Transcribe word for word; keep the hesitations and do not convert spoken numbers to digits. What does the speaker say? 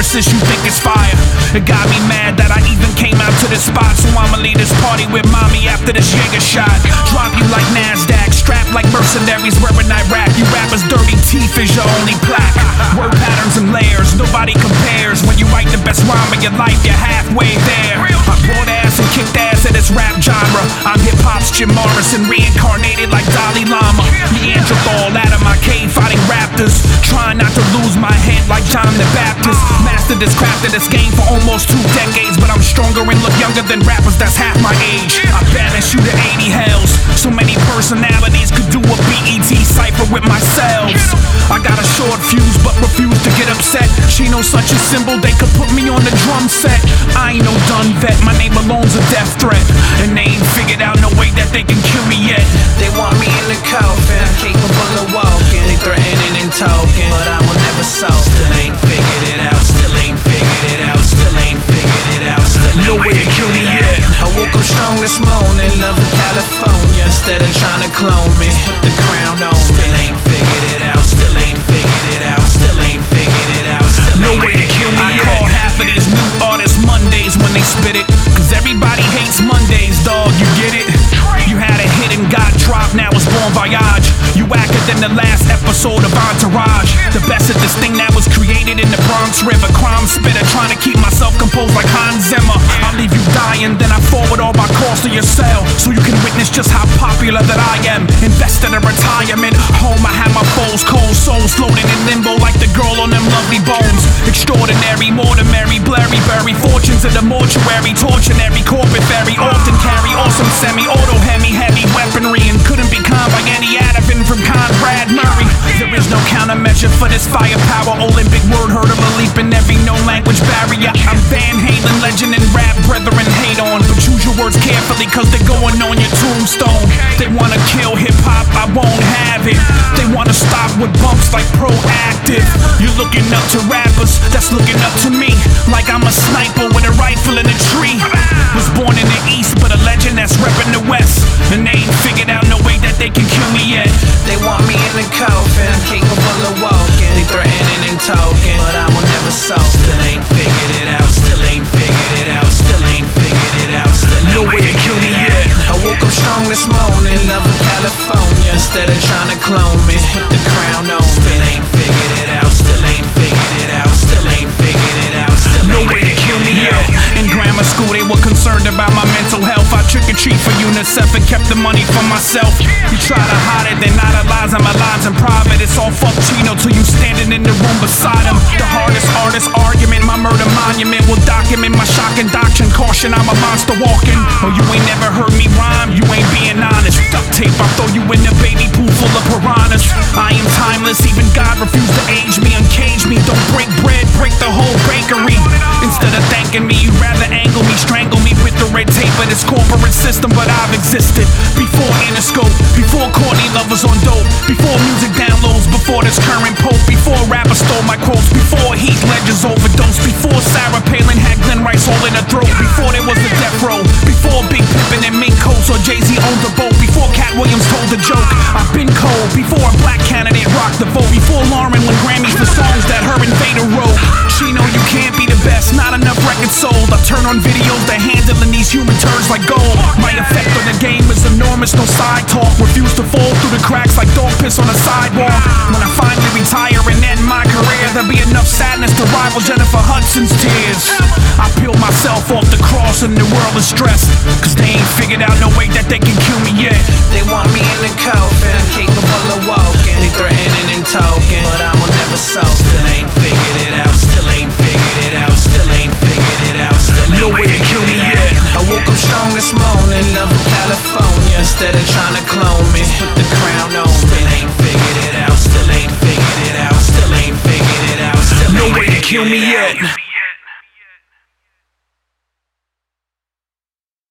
lyricist you think is fire. It got me mad that I even came out to this spot, so I'ma leave this party with mommy after this Jaeger shot. Drop you like NASDAQ, strapped like mercenaries wearing Iraq. You rappers' dirty teeth is your only plaque. Word patterns and layers, nobody compares. When you write the best rhyme of your life, you're halfway there. I brought ass and kicked ass at this rap genre. I'm hip-hop's Jim Morrison, reincarnated like Dalai Lama. Neanderthal out of my cave fighting raptors, trying not to lose my head like John the Baptist. Mastered this craft of this game for almost two decades, but I'm stronger and look younger than rappers that's half my age. I banish you to eighty hells. So many personalities could do a B E T cipher with myself. I got a short fuse but refuse to get upset. She knows such a symbol they could put me on the drum set. I ain't no done vet, my name alone's a death threat, and they ain't figured out no way that they can kill me yet. They want me in the coffin, capable of walking. They threatening and talking, but I will never solve. Still ain't figured it out, still ain't figured it out, still ain't figured it out, still no way to kill me yet. I woke up strong this morning, loving California. Instead of trying to clone me, put the crown on. Still ain't figured it out, still ain't figured it out, still ain't figured it out, still no way to kill me yet. I call half of these new artists Mondays when they spit it, cause everybody hates Mondays, dog, you get it? You had a hit and got dropped, now it's Bon Voyage. You whacker than the last episode of Entourage. The best of this thing that was created in the Bronx River. Crime spitter, trying to keep myself composed like Hans Zimmer. I'll leave you dying, then I forward all my calls to your cell, so you can witness just how popular that I am. Invest in a retirement home, I have my foes, cold souls floating in limbo like the girl on them lovely bones. Extraordinary, mortimary, blurry, berry fortunes in the mortuary, tortuary, corporate ferry, often carry awesome semi-auto hemi, heavy weaponry, and couldn't be calmed by any Ativan from Conrad Murray. There is no countermeasure for this firepower. Olympic word hurdle, a leap in every known language barrier. I'm Van Halen, legend and rap brethren hate on, but choose your words carefully cause they're going on your tombstone. They wanna kill hip-hop, I won't have it. They wanna stop with bumps like Proactive. You're looking up to rappers that's looking up to me, like I'm a sniper with a rifle in a tree. Was born in the East but a legend that's repping the West, and they ain't figured out no way that they can kill me yet. They want me in the coffin, capable of walking. They threatening and talking, but I will never solve. Still ain't figured it out, still ain't figured it out, still ain't figured it out, still no way to kill me yet. I woke up strong this morning, loving California. Instead of trying to clone me, put the crown on. Still ain't figured it out, still ain't figured it out, still ain't figured it out, still no way to kill me yet. In grammar school they were concerned about my mental health. I trick or treat for UNICEF and kept the money for myself. You try to hide it, then idolize my lines in private. It's all fuck Chino till you standing in the room beside him. The hardest artist argument, my murder monument will document my shocking doctrine. Caution, I'm a monster walking. Oh, you ain't never heard me rhyme, you ain't being honest. Duct tape, I'll throw you in a baby pool full of piranhas. I am timeless, even God refused to age me, uncage me. Don't break bread, break the whole bakery. Instead of thanking me, you'd rather angle me, strangle me with the red tape of this corporate system. But I've existed before Interscope, before Courtney lovers on dope, before music downloads, before this current pope, before rappers stole my quotes, before Heath Ledger's overdose, before Sarah Palin had Glenn Rice hole in her throat, before there was a death row, before Big Pimpin' and Mink Coats or Jay-Z owned the boat, before Cat Williams told the joke. I've been cold before a black candidate rocked the vote, before Lauren won Grammys for songs that her and Vader wrote. Chino, you can't be the best, not enough records sold. I turn on videos that handling these human turds like gold. My effect on the game is enormous, no side talk. Refuse to fall through the cracks like dog piss on a sidewalk. When I finally retire and end my career, there'll be enough sadness to rival Jennifer Hudson's tears. I peel myself off the cross and the world is stressed, cause they ain't figured out no way that they can kill me yet. They want me in the coffin, capable of walking. They threatening and talking, but I will never solve. Still ain't figured it out, still ain't figured it out, still ain't figured it out, still ain't no way to kill me yet. I woke up strong this morning, loving California. Instead of trying to clone me, put the crown on. Still ain't figured it out, still ain't figured it out, still ain't figured it out, still no way to kill me yet.